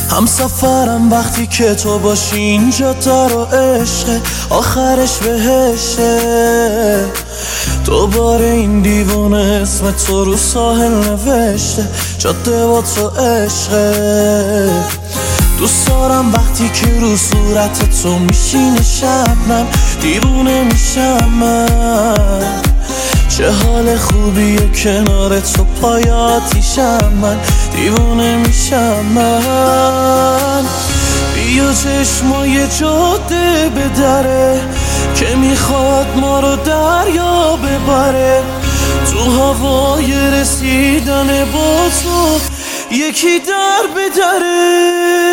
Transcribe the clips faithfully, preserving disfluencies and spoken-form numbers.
هم سفرم وقتی که تو باشی اینجا در و عشق آخرش بهشه. دوباره این دیوونه اسم تو رو ساحل نوشته، جاده با تو عشقه. دوست دارم وقتی که رو صورت تو میشینه شبنم، دیوونه میشم من. چه حال خوبیه کنار تو پای آتیشم، من دیوونه میشم من. بیا چشمای جاده بدره که میخواد ما رو دریا ببره. تو هوای رسیدن با تو یکی در بدره.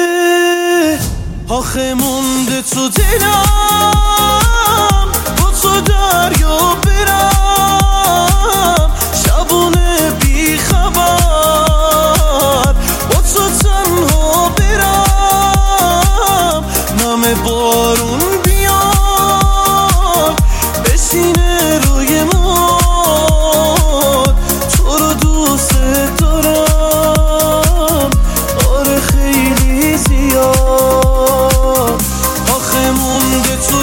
آخه مونده تو دلم با تو دریا برم، شبونه بی خبر با تو تنها برم. نم بارون بیاد بشینه روی ماد، تو رو دوست دارم آره خیلی زیاد. آخه مونده تو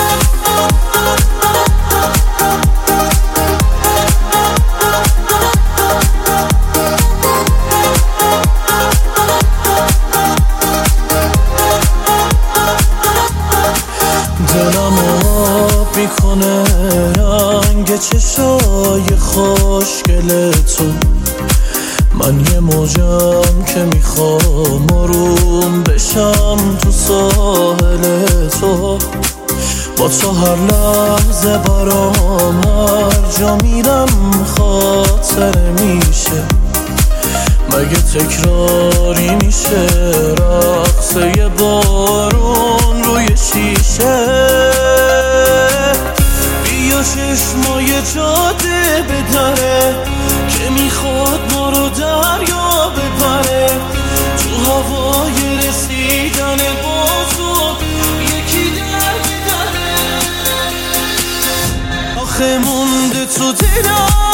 دلم آب میکنه رنگ چشای خوشگل تو. من یه موجم که میخوام آروم بشم تو ساحل تو. با تو هر لحظه برام هر جا میرم خاطره میشه. مگه تکراری میشه رقصه بارون روی شیشه؟ بیا چشمای جاده بدره که میخواد ما رو دریا ببره. تو هوای رسیدن با تو یکی در بدره. آخه مونده تو دلم